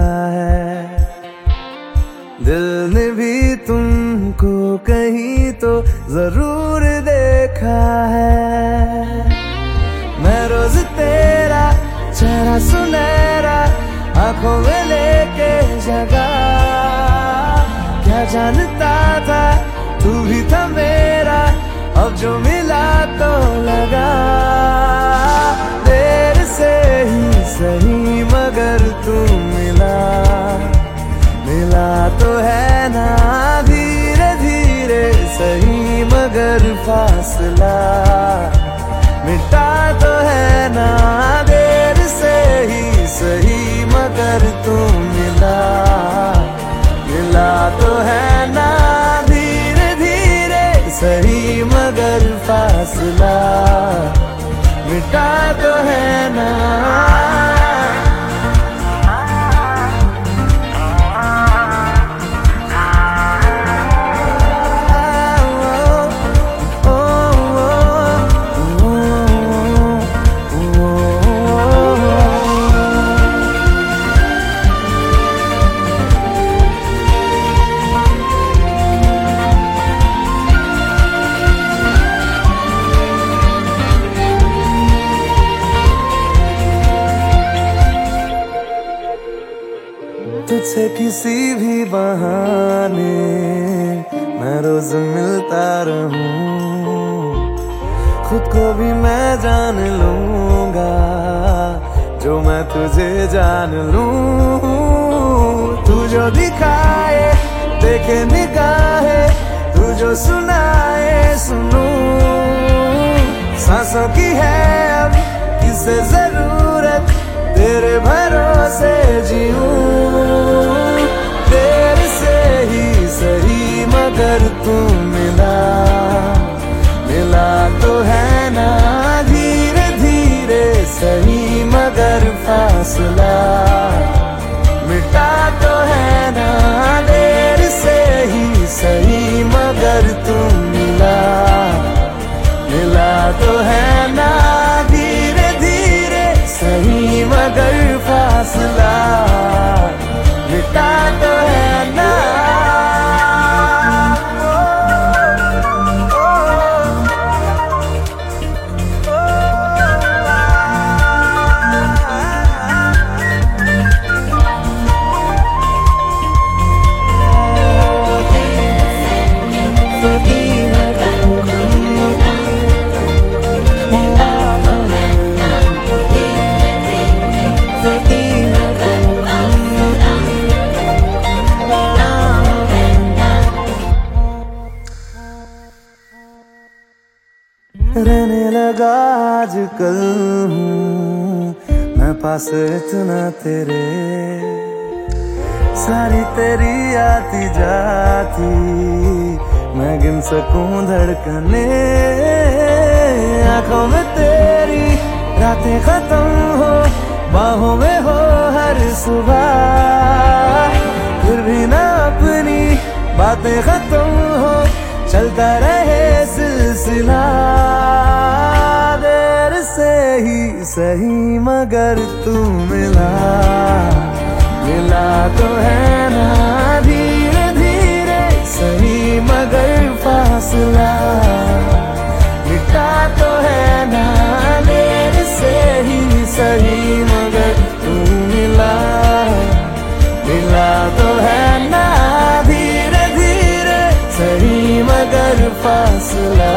है। दिल ने भी तुमको कहीं तो जरूर देखा है। मैं रोज तेरा चेहरा सुनहरा आंखों में लेके जगा, क्या जानता था तू भी था मेरा, अब जो मिला तो लगा। देर से ही सही मगर तू मिला, मिला तो है ना धीरे धीरे सही मगर फासला मिटा तो है ना। देर से ही सही मगर तू मिला, मिला तो है ना धीरे धीरे सही मगर फासला मिटा तो है ना। तुझसे किसी भी बहाने मैं रोज मिलता रहूं, खुद को भी मैं जान लूंगा जो मैं तुझे जान लूं। तू जो दिखाए देखे निगाहे, तू जो सुनाए सुनूं। सांसों की है अब किसे जरूरत, तेरे भरोसे जीऊं। देर से ही सही मगर तू मिला, मिला तो है ना धीरे धीरे सही मगर फासला मिटा तो है ना। देर से ही सही मगर तू मिला, मिला तो है ना धीरे धीरे सही मगर फासला मिटा तो है ना। रहने लगा आजकल हूँ मैं पास इतना तेरे, सारी तेरी आती जाती मैं गिन सकूं धड़कने। आंखों में तेरी रातें खत्म हो, बाहों में हो हर सुबह, फिर भी ना अपनी बातें खत्म हो, चलता रहे सिलसिला। देर से ही सही मगर तू मिला, मिला तो है ना धीरे धीरे सही मगर फासला मिटा तो है ना। देर से ही सही मगर तू मिला, मिला तो है ना धीरे धीरे सही मगर फासला